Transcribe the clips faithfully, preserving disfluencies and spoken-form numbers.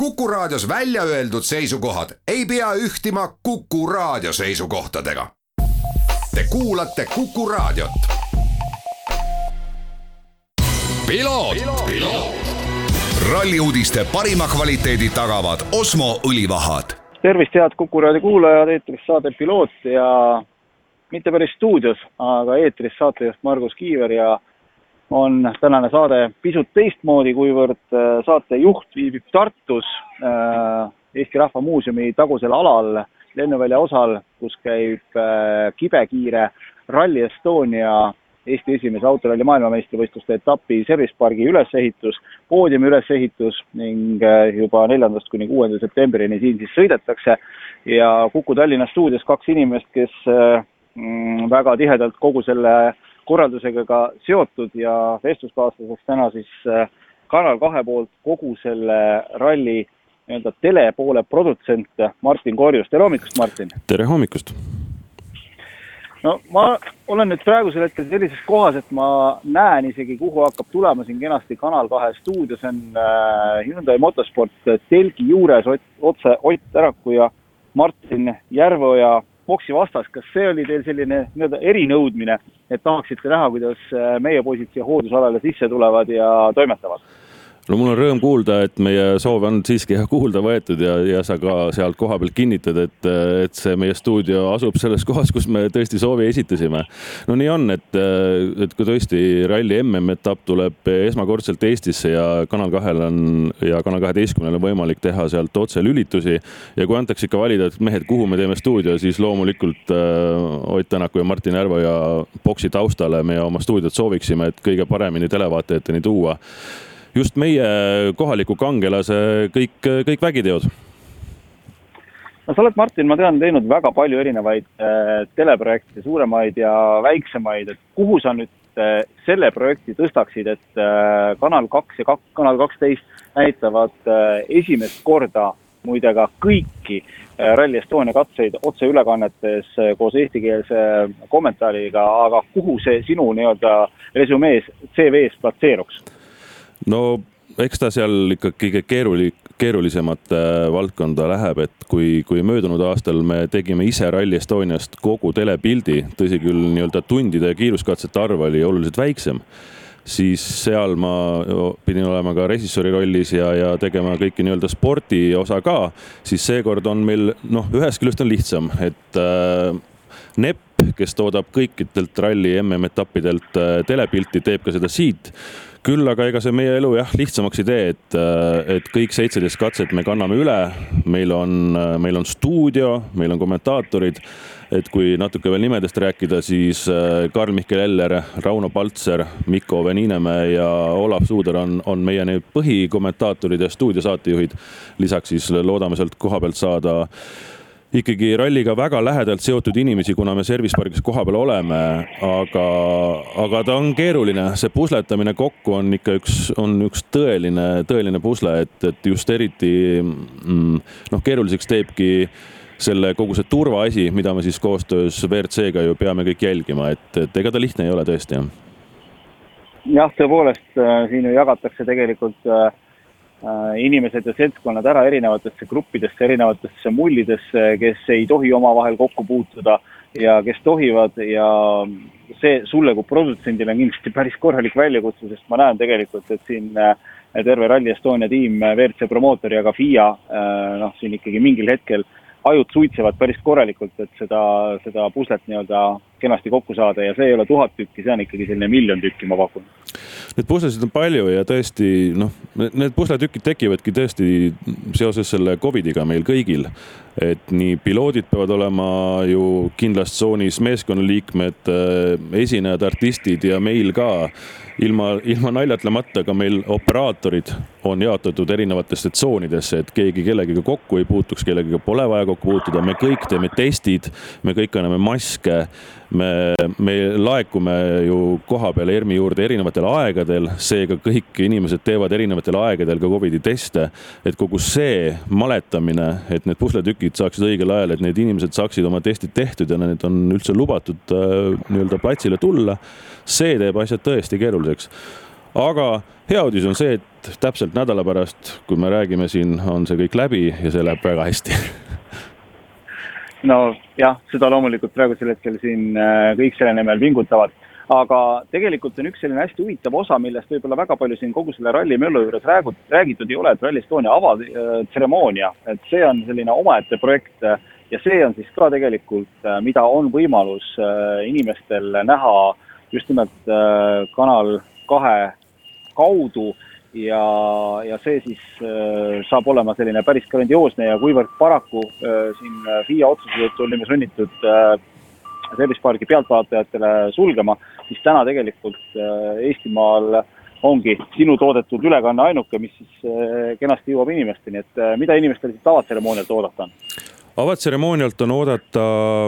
Kuku Raadios välja öeldud seisukohad ei pea ühtima Kuku Raadio seisukohtadega. Te kuulate Kuku Raadiot. Piloot, Piloot. Ralliuudiste parima kvaliteedi tagavad Osmo õlivahad. Tervist, head Kuku Raadio kuulajad, eetris saade Piloot ja mitte päris stuudios, aga eetris saatejuht Margus Kiiver ja on tänane saade pisut teistmoodi, kuivõrd saatejuht viibib Tartus Eesti Rahva Muuseumi tagusel alal, lennuvälja osal, kus käib kibekiire Rally Estonia Eesti esimese autoralli maailmameistrivõistluste etapi servicepargi ülesehitus, poodiumi ülesehitus ning juba neljandast kuni kuuenda septembrini siin siis sõidetakse. Ja Kuku Tallinna stuudios kaks inimest, kes väga tihedalt kogu selle korraldusega ka seotud ja vestluskaaslaseks täna siis Kanal kahe poolt kogu selle ralli nii-öelda telepoole produtsent Martin Korjus. Tere hommikust, Martin! Tere hommikust! No ma olen nüüd praegusel hetkel sellises kohas, et ma näen isegi, kuhu hakkab tulema siin kenasti Kanal kahe stuudios on Hyundai Motosport telgi juures otse Ott Tänaku ja Martin Järveoja boksi vastas. Kas see oli teil selline nii-öelda erinõudmine, et tahaksite näha, kuidas meie poisid siia hoodusalale sisse tulevad ja toimetavad? No mul on rõõm kuulda, et meie soov on siiski kuulda võetud ja, ja sa ka sealt koha peal kinnitad, et, et see meie stuudio asub selles kohas, kus me tõesti soovi esitasime. No nii on, et, et kui tõesti ralli M M-etapp tuleb esmakordselt Eestisse ja Kanal kahel on ja Kanal kaheteistkümnel on võimalik teha sealt otse lülitusi ja kui antakse ikka valida, et mehed, kuhu me teeme stuudio, siis loomulikult äh, Ott Tänaku ja Martin Järveoja boksi taustale me oma stuudiot sooviksime, et kõige paremini televaatajateni tuua just meie kohaliku kangelase kõik, kõik vägiteod. No sa oled, Martin, ma tean, teinud väga palju erinevaid äh, teleprojekte, suuremaid ja väiksemaid. Et kuhu sa nüüd äh, selle projekti tõstaksid, et äh, Kanal kaks ja kak, Kanal kaksteist näitavad äh, esimest korda muidega kõiki äh, Rally Estonia katseid otse ülekannetes äh, koos eestikeelse kommentaariga, aga kuhu see sinu nii-öelda resumees C V-s platseeruks? No eks ta seal ikka kõige keeruli, keerulisemat valdkonda läheb, et kui, kui möödunud aastal me tegime ise Rally Estoniast kogu telepildi, tõsi küll nii-öelda tundide ja kiiruskatsete arv oli oluliselt väiksem, siis seal ma pidin olema ka režissööri rollis ja, ja tegema kõiki nii-öelda spordi osa ka, siis seekord on meil, noh, ühest küljest on lihtsam, et äh, N E P, kes toodab kõikidelt ralli M M-etappidelt äh, telepilti, teeb ka seda siit. Küll aga ega see meie elu jah, lihtsamaks ei tee, et, et kõik seitseteist katset me kanname üle, meil on, meil on stuudio, meil on kommentaatorid, et kui natuke veel nimedest rääkida, siis Karl-Mihkel Eller, Rauno Paltser, Mikko Veninemäe ja Olav Suuder on, on meie need põhikommentaatorid ja stuudiosaatejuhid. Lisaks siis loodame sealt koha pealt saada ikkagi ralliga väga lähedalt seotud inimesi, kuna me servicepargis koha peal oleme, aga, aga ta on keeruline. See pusletamine kokku on ikka üks, on üks tõeline, tõeline pusle, et, et just eriti mm, noh, keeruliseks teebki selle kogu see turvaasi, mida me siis koostöös V R C-ga ju peame kõik jälgima, et, et ega ta lihtne ei ole tõesti. Jah, tõepoolest siin ju jagatakse tegelikult inimesed ja seltskonnad ära erinevatesse gruppidesse, erinevatesse mullidesse, kes ei tohi omavahel kokku puutuda ja kes tohivad ja see sulle kui produtsendile on kindlasti päris korralik väljakutse, sest ma näen tegelikult, et siin terve Rally Estonia tiim, V R C promootor ja ka F I A noh, siin ikkagi mingil hetkel ajud suitsevad päris korralikult, et seda, seda puslet nii-öelda kenasti kokku saada ja see ei ole tuhat tükki, see on ikkagi selline miljon tükki, ma pakun. Need puslesid on palju ja tõesti, noh, need pusletükid tekivadki tõesti seoses selle covidiga meil kõigil, et nii piloodid peavad olema ju kindlast tsoonis, meeskonnaliikmed, esinejad, artistid ja meil ka ilma, ilma naljatlemata ka meil operaatorid on jaotatud erinevatesse tsoonidesse, et keegi kellegiga kokku ei puutuks, kellegiga pole vaja kokku puutuda. Me kõik teeme testid, me kõik anname maske, me, me laekume ju koha peale ERMi juurde erinevatel aegadel, seega kõik inimesed teevad erinevatel aegadel ka Covidi teste, et kogu see maletamine, et need pusletükid saaksid õigel ajal, et need inimesed saaksid oma testid tehtud ja need on üldse lubatud äh, nii-öelda platsile tulla, see teeb asjad tõesti keeruliseks. Aga hea uudis on see, et et täpselt nädala pärast, kui me räägime siin, on see kõik läbi ja see läheb väga hästi. No jah, seda loomulikult praegusel hetkel siin kõik selle nimel pingutavad. Aga tegelikult on üks selline hästi huvitav osa, millest võib-olla väga palju siin kogu selle ralli möllu juures räägitud ei ole, et Rally Estonia avatseremoonia. Et see on selline omaette projekt ja see on siis ka tegelikult, mida on võimalus inimestel näha just nimelt kanal kahe kaudu ja, ja see siis saab olema selline päris grandioosne ja kuivõrd paraku siin F I A otsused olime sunnitud servispargi pealtvaatajatele sulgema, siis täna tegelikult Eestimaal ongi sinu toodetud ülekanne ainuke, mis siis kenasti jõuab inimesteni, et mida inimestel siis avatseremoonialt oodata on? Avatseremoonialt on oodata,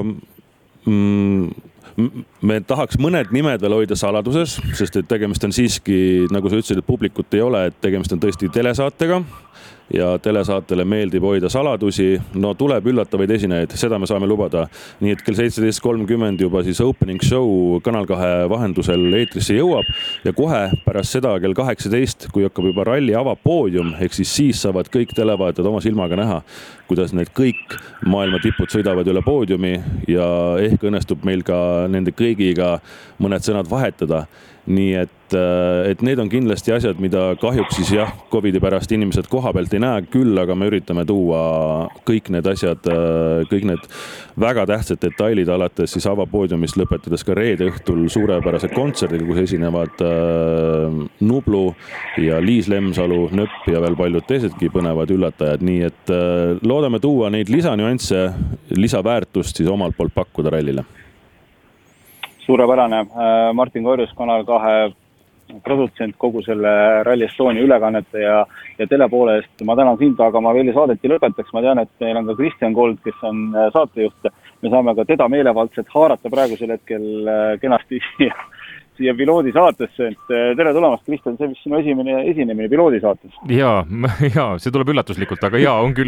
mm, me tahaks mõned nimed veel hoida saladuses, sest et tegemist on siiski, nagu sa ütlesid, et publikut ei ole, et tegemist on tõesti telesaatega ja telesaatele meeldib hoida saladusi. No tuleb üllatavaid esinejaid, seda me saame lubada. Nii et kell seitseteist kolmkümmend juba siis opening show Kanal kahe vahendusel eetrisse jõuab ja kohe pärast seda kell kaheksateist, kui hakkab juba ralli avapoodium, ehk siis siis saavad kõik televaatajad oma silmaga näha, kuidas need kõik maailma tipud sõidavad üle poodiumi ja ehk õnnestub meil ka nende kõigiga mõned sõnad vahetada. Nii et, et need on kindlasti asjad, mida kahjuks siis jah, Covidi pärast inimesed koha pealt ei näe, küll aga me üritame tuua kõik need asjad, kõik need väga tähtsad detailid alates siis avapoodiumist lõpetades ka reede õhtul suurepärase kontserdiga, kus esinevad Nublu ja Liis Lemsalu, Nöpp ja veel paljud teisedki põnevad üllatajad. Nii et loodame tuua neid lisanüansse, lisaväärtust siis omalt poolt pakkuda rallile. Suurepärane. Martin Korjus, Kanal kahe produtsent kogu selle Rally Estonia ülekannete ja, ja telepoole eest. Ma tänan sind, aga ma veel saadeti lõpetaks. Ma tean, et meil on ka Kristjan Kold, kes on saatejuht. Me saame ka teda meelevaldselt haarata praegusel hetkel kenasti siia, siia piloodi saatesse. Et tere tulemast, Kristjan, see vist sinu esimene esinemine piloodi saates. Jaa, jaa, see tuleb üllatuslikult, aga jaa, on küll.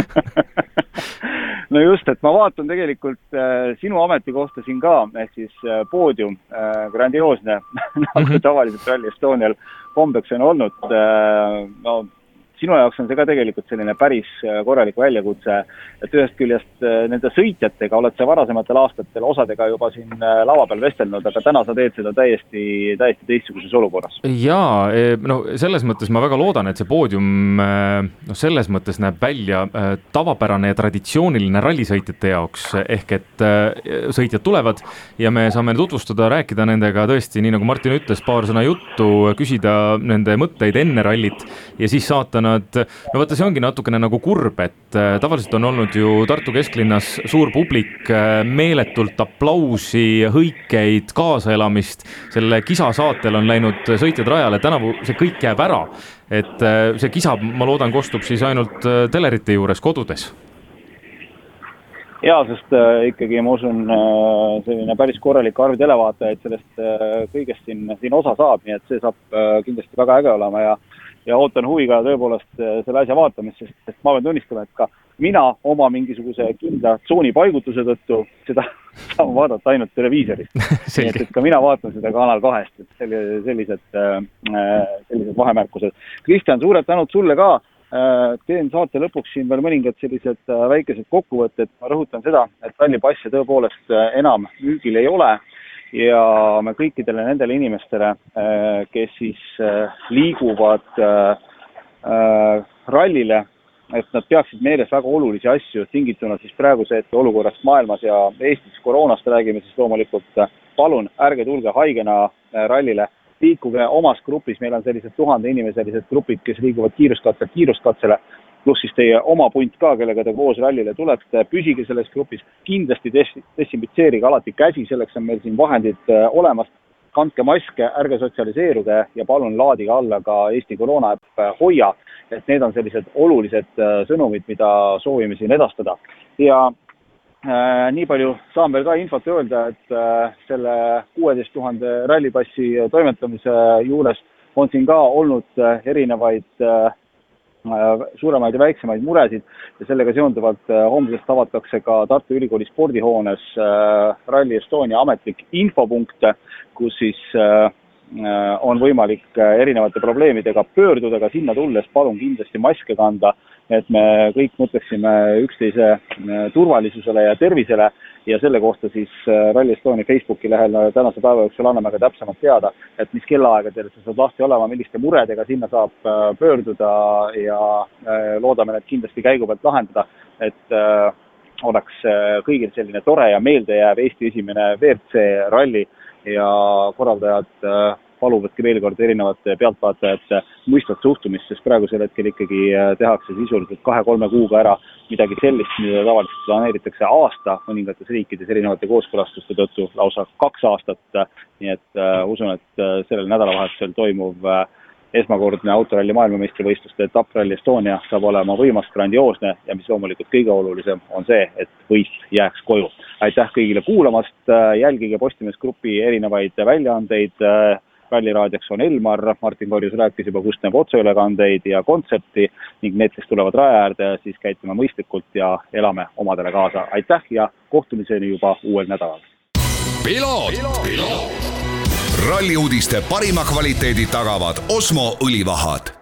No just, et ma vaatan tegelikult äh, sinu ametikohta siin ka, ehk siis äh, poodium, äh, grandioosne, nagu tavaliselt Rally Estonial kombeks on olnud. Äh, no, sinu jaoks on see ka tegelikult selline päris korralik väljakutse, et ühest küljest nende sõitjatega oled sa varasematel aastatel osadega juba siin lava peal vestelnud, aga täna sa teed seda täiesti, täiesti teistsuguses olukorras. Jaa, no selles mõttes ma väga loodan, et see poodium no selles mõttes näeb välja tavapärane ja traditsiooniline rallisõitjate jaoks, ehk et sõitjad tulevad ja me saame tutvustada, rääkida nendega tõesti, nii nagu Martin ütles, paar sõna juttu, küsida nende mõtteid enne rallit ja siis saata nad, no vaata, see ongi natukene nagu kurb, et tavaliselt on olnud ju Tartu kesklinnas suur publik, meeletult aplausi, hõikeid, kaasaelamist. Selle kisa saatel on läinud sõitjad rajale, tänavu see kõik jääb ära. Et see kisa, ma loodan, kostub siis ainult telerite juures kodudes. Jaa, sest äh, ikkagi ma usun äh, selline päris korralik arv televaatajaid sellest äh, kõigest siin, siin osa saab, nii et see saab äh, kindlasti väga äge olema ja ja ootan huviga tõepoolest selle asja vaatamist, sest, sest ma pean tunnistama, et ka mina oma mingisuguse kindla tsooni paigutuse tõttu seda saan vaadata ainult televiisorist. Nii et, et ka mina vaatan seda Kanal kahest, et sellised, sellised vahemärkused. Kristjan, suured tänud sulle ka. Teen saate lõpuks siin veel mõningad sellised väikesed kokkuvõtted. Ma rõhutan seda, et rallipasse tõepoolest enam müügil ei ole. Ja me kõikidele nendele inimestele, kes siis liiguvad rallile, et nad peaksid meeles väga olulisi asju tingituna siis praeguse hetke olukorrast maailmas ja Eestis koroonast räägime siis loomulikult. Palun, ärge tulge haigena rallile, liikuge omas grupis, meil on sellised tuhande inimeselised grupid, kes liiguvad kiiruskatselt kiiruskatsele, pluss siis teie oma punt ka, kellega te koos rallile tulete, püsige selles grupis, kindlasti desinfitseerige alati käsi, selleks on meil siin vahendid olemas, kandke maske, ärge sotsialiseeruge ja palun laadige alla ka Eesti Koroona äpp Hoia, et need on sellised olulised sõnumid, mida soovime siin edastada. Ja äh, nii palju saan veel ka infot öelda, et äh, selle kuueteist tuhande rallipassi toimetamise juures on siin ka olnud äh, erinevaid äh, suuremaid ja väiksemaid muresid ja sellega seonduvalt homsest avatakse ka Tartu Ülikooli spordihoones Rally Estonia ametlik infopunkt, kus siis on võimalik erinevate probleemidega pöörduda, ka sinna tulles palun kindlasti maske kanda, et me kõik mõtleksime üksteise turvalisusele ja tervisele ja selle kohta siis Rally Estonia Facebooki lehel tänase päeva jooksul anname ka täpsemalt teada, et mis kellaaegadel see saab lahti olema, milliste muredega sinna saab pöörduda ja loodame need kindlasti käigu pealt lahendada, et oleks kõigil selline tore ja meeldejääv Eesti esimene V R C ralli ja korraldajad paluvadki veel kord erinevate pealtvaatajate mõistvat suhtumist, sest praegusel hetkel ikkagi tehakse sisuliselt kahe-kolme kuuga ära midagi sellist, mida tavaliselt planeeritakse aasta mõningates riikides erinevate kooskõlastuste tõttu lausa kaks aastat. Nii et uh, usun, et uh, sellel nädalavahetusel toimuv uh, esmakordne autoralli maailmameistrivõistluste etapp Rally Estonia saab olema võimas, grandioosne ja mis loomulikult kõige olulisem on see, et võist jääks koju. Aitäh kõigile kuulamast, jälgige Postimees Grupi erinevaid väljaandeid, Ralliraadioks on Elmar, Martin Korjus rääkis juba, kust näeb otseülekandeid ja kontsepti ning need, kes tulevad raja äärde, siis käitume mõistlikult ja elame omadele kaasa. Aitäh ja kohtumiseni juba uuel nädalal. Piloot! Piloot! Ralli uudiste parima kvaliteedi tagavad Osmo õlivahad.